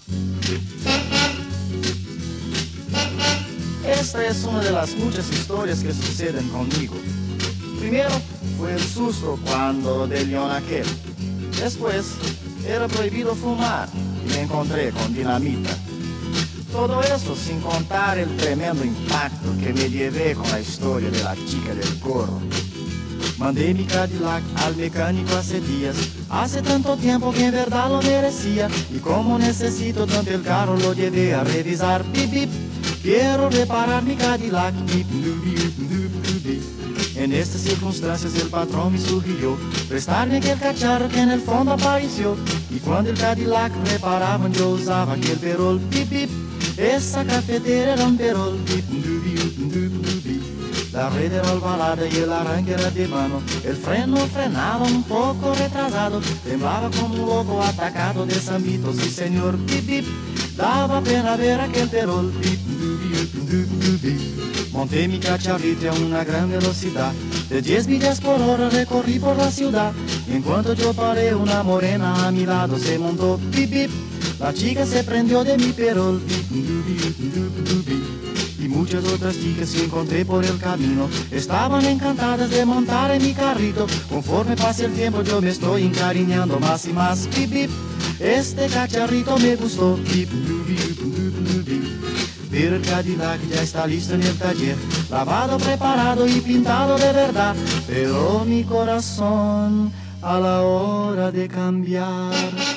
Esta es una de las muchas historias que suceden conmigo. Primero fue el susto cuando del león aquel. Después era prohibido fumar y me encontré con dinamita. Todo eso sin contar el tremendo impacto que me llevé con la historia de la chica del gorro. Mandé mi Cadillac al mecánico hace días. Hace tanto tiempo que en verdad lo merecía. Y como necesito tanto el carro lo llevé a revisar. Bip, bip, quiero reparar mi Cadillac. Bip, bip, bip, bip, bip. En estas circunstancias el patrón me sugirió prestarme aquel cacharro que en el fondo apareció. Y cuando el Cadillac reparaban yo usaba aquel perol. Bip, bip, esa cafetera era un perol. Bip, bip, bip, bip, bip. La red era ovalada y el arranque era de mano. El freno frenaba un poco retrasado. Temblaba como un loco atacado de zambitos. Sí señor, bip, bip. Daba pena ver aquel perol. Bip, bip, bip, bip, bip. Monté mi cacharrito a una gran velocidad. De 10 millas por hora recorrí por la ciudad. En cuanto yo paré, una morena a mi lado se montó. Bip, bip. La chica se prendió de mi perol. Bip, bip, bip, bip, bip. Y muchas otras chicas que encontré por el camino estaban encantadas de montar en mi carrito. Conforme pase el tiempo yo me estoy encariñando más y más. Bip, bip, este cacharrito me gustó. Bip, bip, bip, bip, bip. Pero el Cadillac ya está listo en el taller, lavado, preparado y pintado de verdad. Pero mi corazón a la hora de cambiar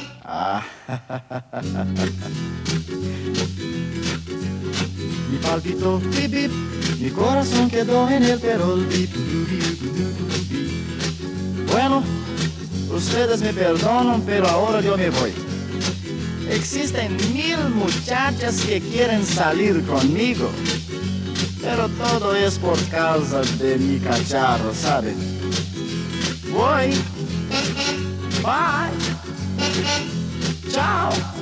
mi palpitó, bip, bip, mi corazón quedó en el perol. Bip, bip, bip, bip, bip. Bueno, ustedes me perdonan, pero ahora yo me voy. Existen 1000 muchachas que quieren salir conmigo, pero todo es por causa de mi cacharro, ¿saben? Voy. Bye. Chao.